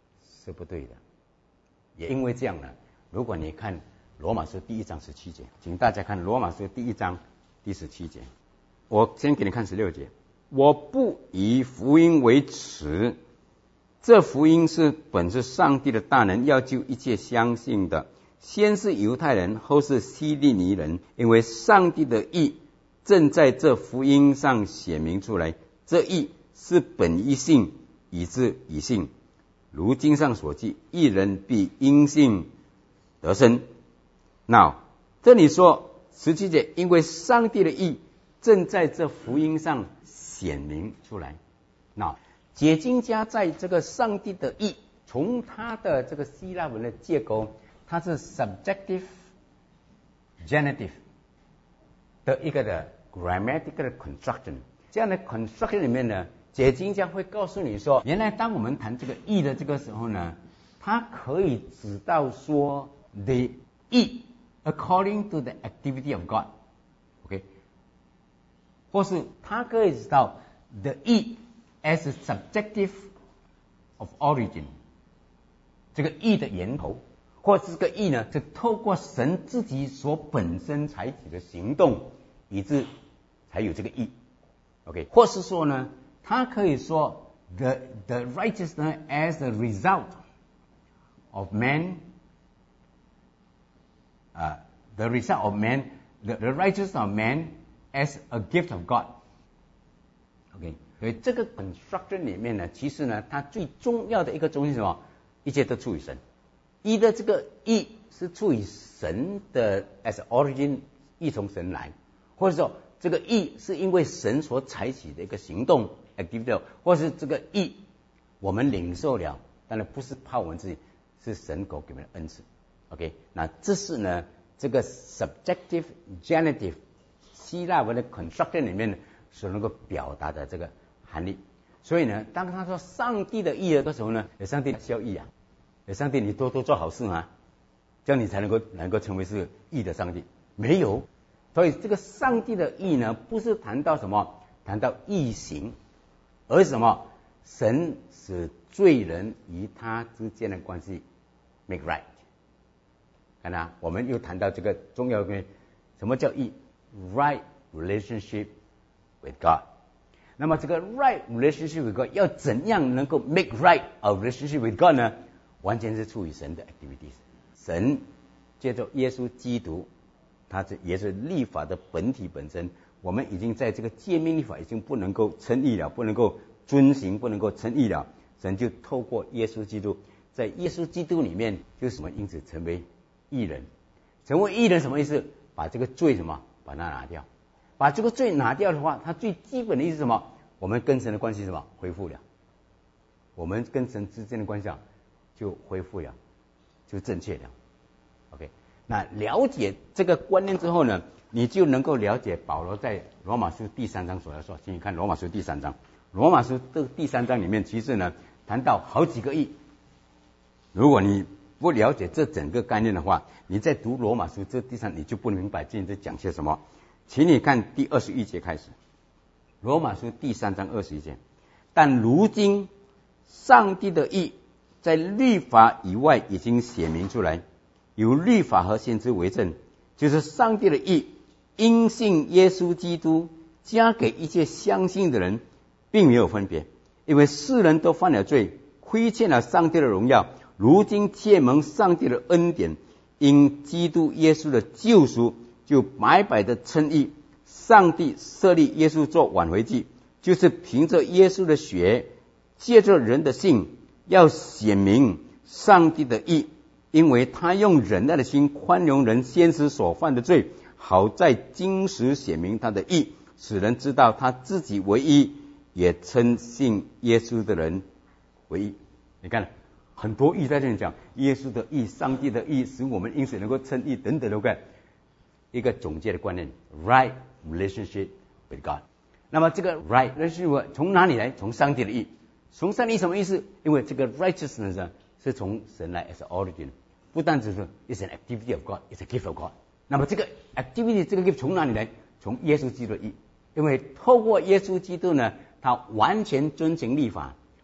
是不对的。也因为这样呢，如果你看罗马书第1章17节，请大家看罗马书第1章第17节。我先给你看16节。我不以福音为耻，这福音本是上帝的大能，要救一切相信的，先是犹太人，后是希利尼人，因为上帝的义正在这福音上显明出来。这义是本于信，以致以信。如经上所记，义人必因信得生。那这里说17节，因为上帝的义正在这福音上显明出来。那解经家在这个上帝的义，从他的这个希腊文的结构，它是 subjective genitive 的一个的 grammatical construction。这样的 construction 里面呢，解经家会告诉你说，原来当我们谈这个义的这个时候呢，它可以指到说 the 义 according to the activity of God，OK，或是它可以指到 the 义 as a subjective of origin， 这个义的源头，或是这个义呢，是透过神自己所本身采取的行动，以致才有这个义。OK， 或是说呢，他可以说 the righteousness as a result of man， the result of man， the righteousness of man as a gift of God。OK， 所以这个 construction 里面呢，其实呢，它最重要的一个中心是什么？一切都出于神。义的这个义是出于神的 as origin， 义从神来，或者说这个义是因为神所采取的一个行动 activity， 或是这个义我们领受了，当然不是靠我们自己，是神给我们的恩赐。OK， 那这是呢这个 subjective genitive 希腊文的 construction 里面所能够表达的这个含义。所以呢，当他说上帝的义的时候呢，上帝效义啊，上帝你多多做好事啊，这样你才能够成为是义的上帝。没有。所以这个上帝的义呢，不是谈到什么，谈到义行，而是什么？神使罪人与他之间的关系 make right。看到，我们又谈到这个重要的，什么叫义 ？Right relationship with God。那么这个 right relationship with God 要怎样能够 make right our relationship with God 呢？完全是出于神的 activities。神借着耶稣基督。它也是律法的本体本身，我们已经在这个诫命律法已经不能够称义了，不能够遵行，不能够称义了。神就透过耶稣基督，在耶稣基督里面，就是什么？因此成为义人。成为义人什么意思？把这个罪什么？把它拿掉。把这个罪拿掉的话，它最基本的意思是什么？我们跟神的关系什么？恢复了。我们跟神之间的关系就恢复了，就正确了。OK。那了解这个观念之后呢，你就能够了解保罗在罗马书第3章所要说。请你看罗马书第3章，罗马书这第3章里面其实呢谈到好几个义。如果你不了解这整个概念的话，你在读罗马书这第3你就不明白这讲些什么。请你看第21节开始，罗马书第3章21节。但如今上帝的义在律法以外已经显明出来，有律法和先知为证，就是上帝的义因信耶稣基督加给一切相信的人，并没有分别，因为世人都犯了罪，亏欠了上帝的荣耀，如今借蒙上帝的恩典，因基督耶稣的救赎，就白白的称义。上帝设立耶稣做挽回祭，就是凭着耶稣的血，借着人的信，要显明上帝的义，因为他用忍耐的心宽容人先时所犯的罪，好在今时显明他的义，使人知道他自己为义，也称信耶稣的人为义。你看很多义在这里讲耶稣的义，上帝的义，使我们因此能够称义等等的。看一个总结的观念 right relationship with God。 那么这个 right relationship 从哪里来？从上帝的义。从上帝什么意思？因为这个 righteousness 是从神来 as origin， 不但只是 it's an activity of God， it's a gift of God。 那么这个 activity 这个 gift 从哪里来？从耶稣基督的义。因为透过耶稣基督呢，他完全遵行律法，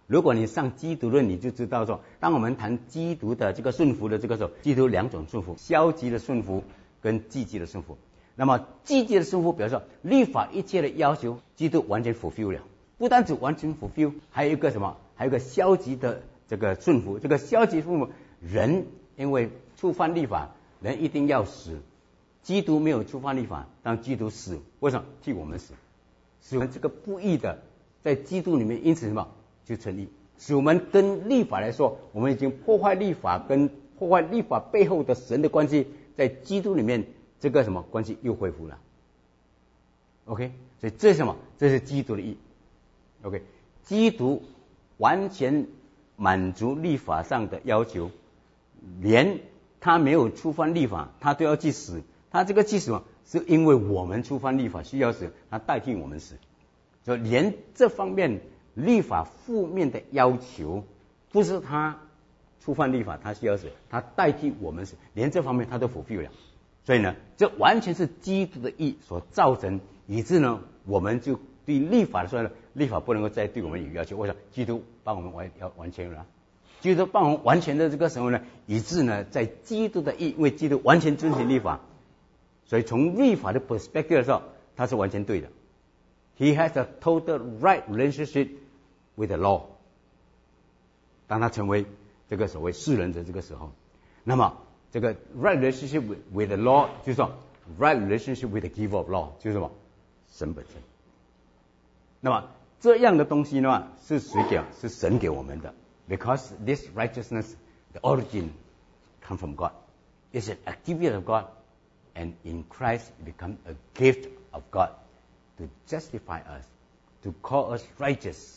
如果你上基督论，你就知道说，当我们谈基督的这个顺服的这个时候，基督两种顺服，消极的顺服跟积极的顺服。那么积极的顺服，比如说律法一切的要求，基督完全 fulfill 了，不单只完全 fulfill， 还有一个什么？还有一个消极的这个顺服。这个消极顺服，人因为触犯律法，人一定要死。基督没有触犯律法，当基督死，为什么？替我们死，使我们这个不义的在基督里面，因此什么就成立，使我们跟律法来说，我们已经破坏律法跟破坏律法背后的神的关系，在基督里面这个什么关系又恢复了。OK， 所以这是什么？这是基督的义。OK， 基督完全满足律法上的要求，连他没有触犯律法，他都要去死。他这个去死是因为我们触犯律法需要死，他代替我们死。所以连这方面律法负面的要求，不是他触犯律法他需要死，他代替我们死，连这方面他都fulfill了。所以呢，这完全是基督的义所造成，以致呢，我们就对律法来说呢，律法不能够再对我们有要求。为什么？基督帮我们完全了。基督帮我们完全的这个时候呢，以致呢，在基督的义，因为基督完全遵循律法，所以从律法的 perspective 的时候，他是完全对的。He has a total right relationship with the law。当他成为这个所谓世人的这个时候，那么这个 right relationship with the law 就是说 right relationship with the giver of law 就是什么？神本身。那么这样的东西呢，是谁给？是神给我们的。Because this righteousness, the origin, come from God. It's an activity of God, and in Christ it becomes a gift of God to justify us, to call us righteous,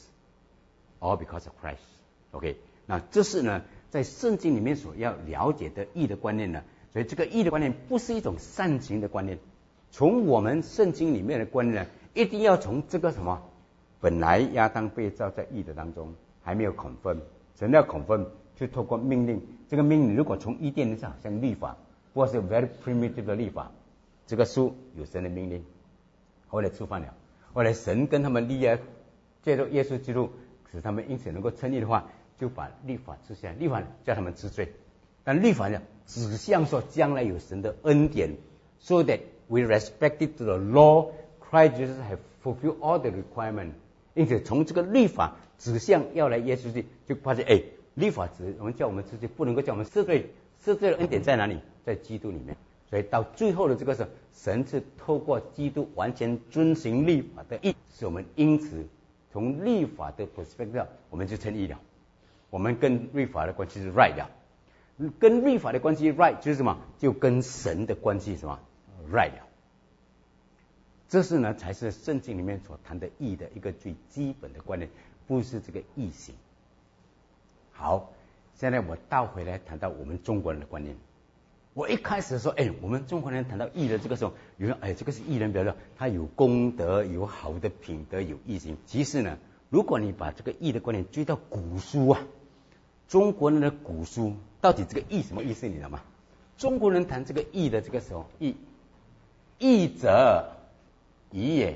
all because of Christ. OK， 那这是呢，在圣经里面所要了解的义的观念呢。所以这个义的观念不是一种善行的观念，从我们圣经里面的观念呢，一定要从这个什么，本来亚当被造在义的当中，还没有confirm。神要confirm，就透过命令。这个命令如果从伊甸上像律法，不过是 very primitive 的律法，这个书有神的命令，后来触犯了，后来神跟他们立约，借着耶稣基督使他们因此能够称义的话，就把律法吃下来，律法叫他们知罪。但律法呢，指向说将来有神的恩典 ，so that we respected to the law, Christ Jesus have fulfilled all the requirement。因此从这个律法指向要来耶稣基督，就发现律法我们叫我们知罪，不能够叫我们赦罪。赦罪的恩典在哪里？在基督里面。所以到最后的这个时候，神是透过基督完全遵行律法的义，使我们因此从律法的 perspective 我们就称义了。我们跟律法的关系是 right 了，跟律法的关系 right 就是什么？就跟神的关系什么 right 了。这是呢，才是圣经里面所谈的义的一个最基本的观念，不是这个义行。好，现在我倒回来谈到我们中国人的观念。我一开始说，我们中国人谈到义的这个时候，有人这个是义人，比如说他有功德，有好的品德，有义行。其实呢，如果你把这个义的观念追到古书啊，中国人的古书到底这个义什么意思，你知道吗？中国人谈这个义的这个时候，义者义也，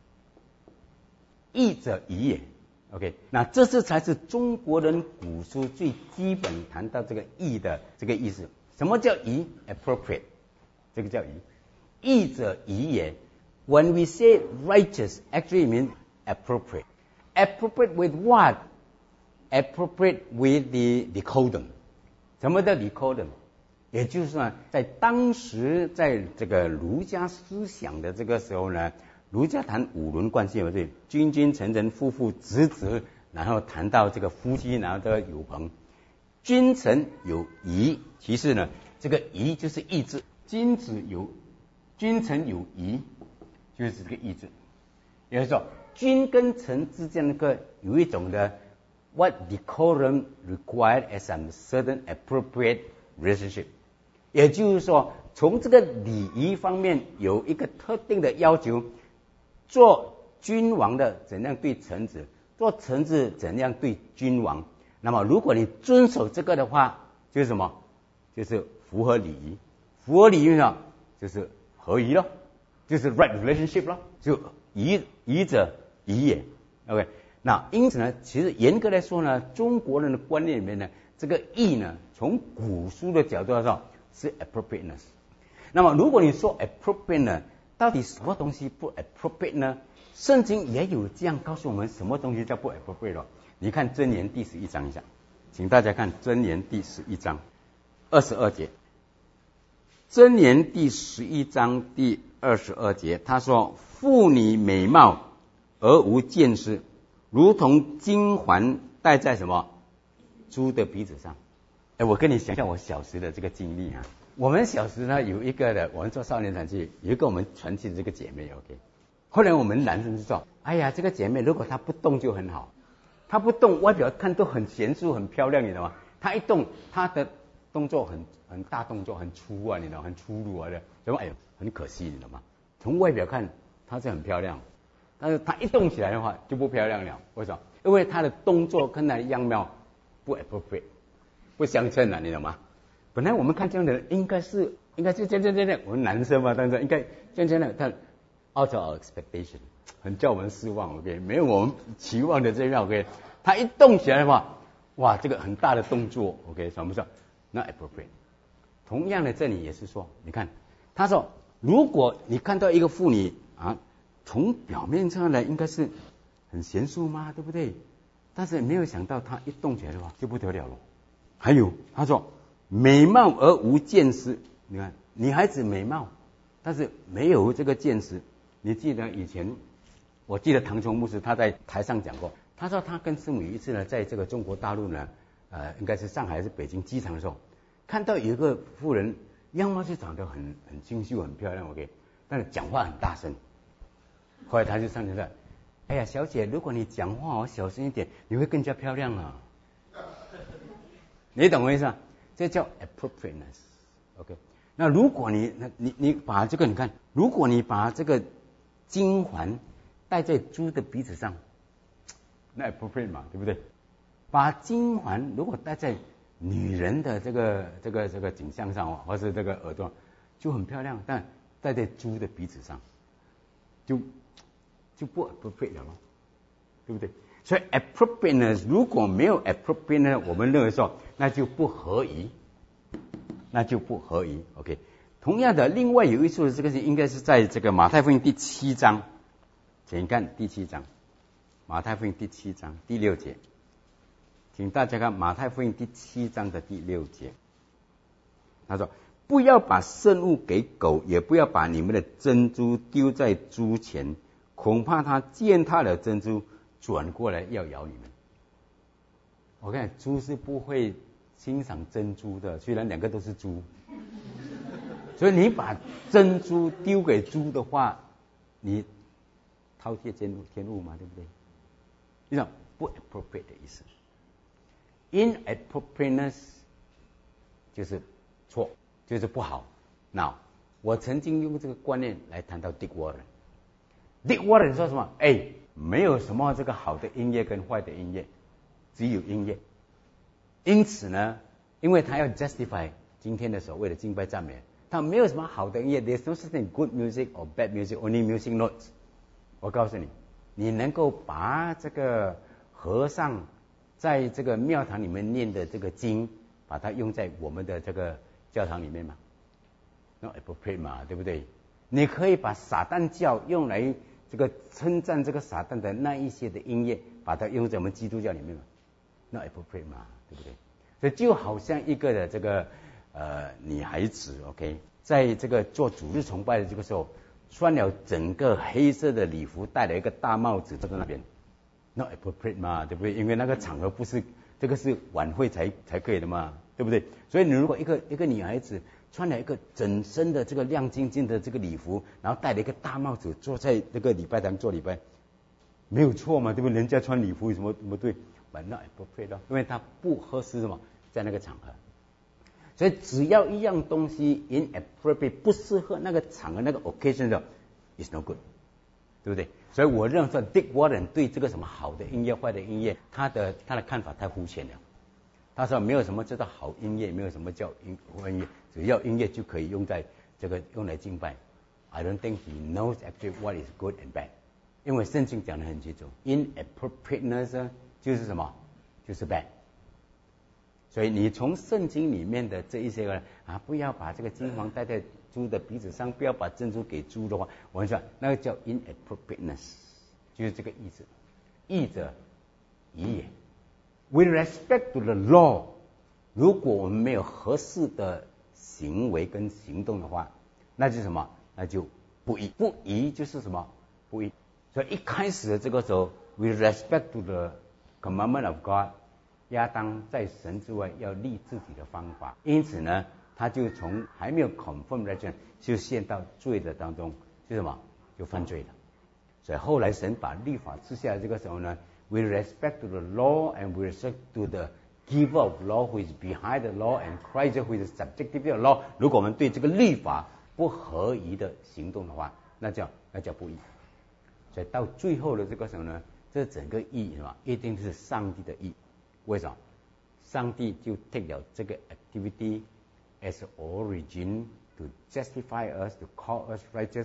义者义也。OK， 那这才是中国人古书最基本谈到这个义的这个意思。什么叫义 ？appropriate， 这个叫义。义者义也。When we say righteous, actually means appropriate. Appropriate with what? Appropriate with the decodum. 什么叫 decodum？ 也就是说，在当时在这个儒家思想的这个时候呢，儒家谈五伦关系，对，君君臣臣父父子子，然后谈到这个夫妻，然后这个有朋，君臣有仪，其次呢，这个仪就是义字，君臣有仪，就是这个义字。也就是说，君跟臣之间那个有一种的 what decorum required as a certain appropriate relationship。也就是说，从这个礼仪方面有一个特定的要求，做君王的怎样对臣子，做臣子怎样对君王。那么如果你遵守这个的话，就是什么？就是符合礼仪。符合礼仪呢，就是合宜咯，就是 right relationship 咯，就仪者仪也。OK， 那因此呢，其实严格来说呢，中国人的观念里面呢，这个义呢，从古书的角度来说是 appropriateness。那么如果你说 appropriate 呢，到底什么东西不 appropriate 呢？圣经也有这样告诉我们什么东西叫不 appropriate 哦。你看箴言第11章一下，请大家看箴言第11章22节。箴言第11章第22节，他说：妇女美貌而无见识，如同金环戴在什么猪的鼻子上。我跟你讲一下我小时的这个经历啊。我们小时呢有一个的，我们做少年团契，有一个我们团契的这个姐妹 ，OK。后来我们男生就说：哎呀，这个姐妹如果她不动就很好，她不动外表看都很娴熟很漂亮，你知道吗？她一动，她的动作很大动作，很粗啊，你知道吗？很粗鲁啊的，所以哎呦很可惜，你知道吗？从外表看她是很漂亮，但是她一动起来的话就不漂亮了。为什么？因为她的动作跟她的样貌不 appropriate， 不相称了，你知道吗？本来我们看这样的人应该是这样，我们男生嘛，当然应该这样的，但 out of our expectation， 很叫我们失望 ，OK， 没有我们期望的这样 ，OK， 他一动起来的话，哇，这个很大的动作 ，OK， 算不算 not appropriate？ 同样的，这里也是说，你看，他说，如果你看到一个妇女啊，从表面上来应该是很娴熟嘛，对不对？但是没有想到她一动起来的话就不得了了。还有，他说。美貌而无见识，你看女孩子美貌，但是没有这个见识。你记得以前，我记得唐琼牧师他在台上讲过，他说他跟师母一次呢，在这个中国大陆呢，应该是上海还是北京机场的时候，看到有一个妇人，样貌是长得很清秀很漂亮 ，OK， 但是讲话很大声。后来他就上去说：哎呀，小姐，如果你讲话小声一点，你会更加漂亮啊。你懂我意思啊？这叫 appropriateness，OK。那如果你把这个你看，如果你把这个金环戴在猪的鼻子上，那 appropriate 嘛，对不对？把金环如果戴在女人的这个颈项上或是这个耳朵，就很漂亮，但戴在猪的鼻子上，就不 appropriate 了，对不对？所以 appropriateness 如果没有 appropriateness， 我们认为说那就不合宜，OK。同样的，另外有一处的这个是应该是在这个马太福音第7章，请看第7章，马太福音第7章第6节，请大家看马太福音第7章的第6节，他说：不要把圣物给狗，也不要把你们的珍珠丢在猪前，恐怕它践踏了珍珠，转过来要咬你们。我看猪是不会欣赏珍珠的，虽然两个都是猪，所以你把珍珠丢给猪的话，你饕餮天物嘛，对不对？你讲不 appropriate 的意思 ，inappropriateness 就是错，就是不好。那我曾经用这个观念来谈到 Dick Warren。Dick Warren 说什么？没有什么这个好的音乐跟坏的音乐，只有音乐。因此呢，因为他要 justify 今天的所谓的敬拜赞美，他没有什么好的音乐 ，there's no such thing good music or bad music, only music notes。我告诉你，你能够把这个和尚在这个庙堂里面念的这个经，把它用在我们的这个教堂里面吗？ No appropriate 嘛，对不对？你可以把撒旦教用来这个称赞这个撒旦的那一些的音乐，把它用在我们基督教里面嘛？ No appropriate 嘛，对不对？所以就好像一个的这个女孩子 ，OK， 在这个做主日崇拜的这个时候，穿了整个黑色的礼服，戴了一个大帽子坐在那边 ，No appropriate 嘛，对不对？因为那个场合不是这个是晚会才可以的嘛，对不对？所以你如果一个女孩子穿了一个整身的这个亮晶晶的这个礼服，然后戴了一个大帽子，坐在那个礼拜堂做礼拜，没有错嘛，对不对？人家穿礼服有什么不对？ But not appropriate， 因为它不合适什么，在那个场合。所以只要一样东西 inappropriate 不适合那个场合那个 occasion 的 ，is no good， 对不对？所以我认为 Dick Warren 对这个什么好的音乐、坏的音乐，他的看法太肤浅了。他说没有什么叫做好音乐，没有什么叫坏音乐，只要音乐就可以用在这个用来敬拜。I don't think he knows actually what is good and bad。 因为圣经讲得很清楚 ，inappropriateness 就是什么？就是 bad。所以你从圣经里面的这一些个不要把这个金黄戴在猪的鼻子上，不要把珍珠给猪的话，我们说那个叫 inappropriateness， 就是这个意思。义者宜也。With respect to the law， 如果我们没有合适的行为跟行动的话，那就是什么？那就不义。不义就是什么？不义。所以一开始的这个时候 ，with respect to the commandment of God， 亚当在神之外要立自己的方法，因此呢，他就从还没有 confirm religion 就陷到罪的当中，就什么？就犯罪了。所以后来神把律法赐下来，这个时候呢 ，with respect to the law and with respect to the giver of law who is behind the law and Christ who is subjective to the law， 如果我们对这个律法不合宜的行动的话，那叫不义。所以到最后的这个时候呢，这整个义是吧，一定是上帝的义。为什么？上帝就 take 了这个 activity as origin to justify us, to call us righteous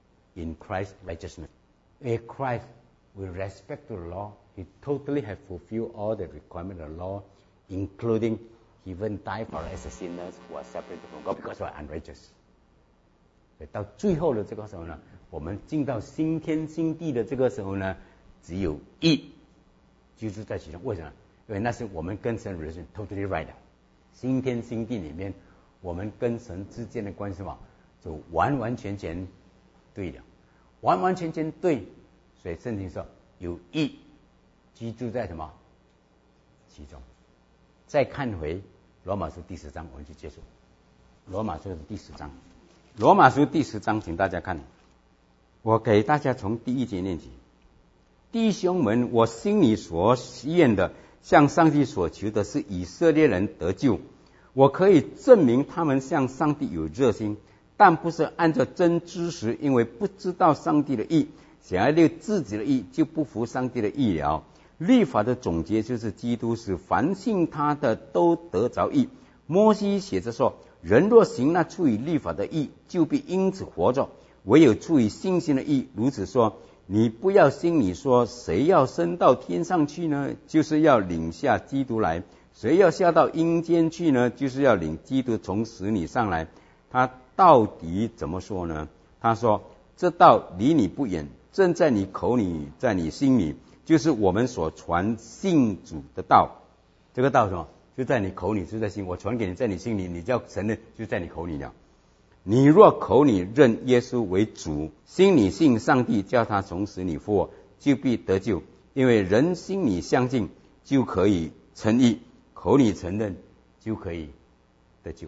in Christ's righteousness. A Christ, with respect to the law, he totally have fulfilled all the requirements of the law, including he even died for us as sinners who are separated from God because we are unrighteous. 所以到最后的这个时候呢，我们进到新天新地的这个时候呢，只有义居住在其中。为什么？因为那是我们跟神 relation totally right 的。新天新地里面，我们跟神之间的关系嘛，就完完全全对的，完完全全对。所以圣经说有义居住在什么其中。再看回罗马书第10章，我们就结束。罗马书的第10章，罗马书第10章，请大家看，我给大家从第1节念起。弟兄们，我心里所愿的，向上帝所求的是以色列人得救。我可以证明他们向上帝有热心，但不是按照真知识，因为不知道上帝的义，想要立自己的义，就不服上帝的义了。律法的总结就是基督使凡信他的都得着义。摩西写着说，人若行那出于律法的义，就必因此活着；唯有出于信心的义，如此说，你不要心里说，谁要升到天上去呢？就是要领下基督来。谁要下到阴间去呢？就是要领基督从死里上来。他到底怎么说呢？他说，这道离你不远，正在你口里，在你心里，就是我们所传信主的道。这个道什么？就在你口里，就在心。我传给你，在你心里，你叫承认，就在你口里了。你若口里认耶稣为主，心里信上帝叫他从死里复活，就必得救。因为人心里相信，就可以称义；口里承认，就可以得救。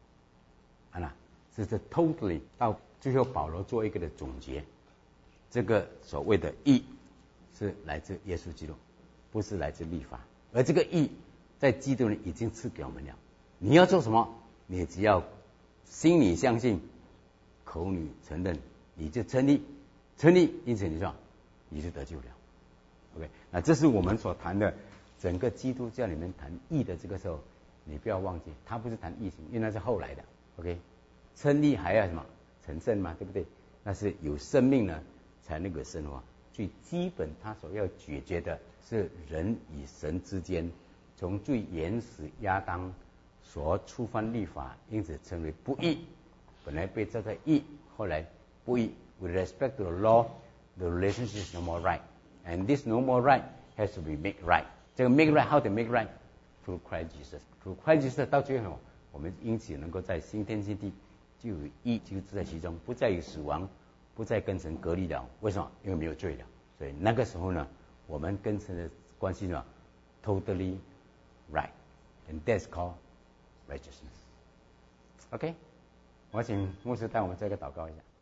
这是 totally 到最后保罗做一个的总结。这个所谓的义是来自耶稣基督，不是来自律法。而这个义在基督里已经赐给我们了。你要做什么？你只要心里相信，口里承认，你就称义，称义，因此你说你就得救了。OK， 那这是我们所谈的整个基督教里面谈义的这个时候，你不要忘记，他不是谈义行，因为那是后来的。OK， 称义还要什么？成圣嘛，对不对？那是有生命呢才能够生活。最基本他所要解决的是人与神之间从最原始亚当所触犯律法，因此称为不义。本来被叫做义，后来不义。With respect to the law, the relationship is no more right, and this no more right has to be made right. 这个 make right, how to make right? Through Christ Jesus. Through Christ Jesus 到最后，我们因此能够在新天新地就有义就在其中，不再有死亡，不再跟神隔离了。为什么？因为没有罪了。所以那个时候呢，我们跟神的关系呢 ，totally right, and that's called righteousness. OK， 我请牧师带我们做一个祷告一下。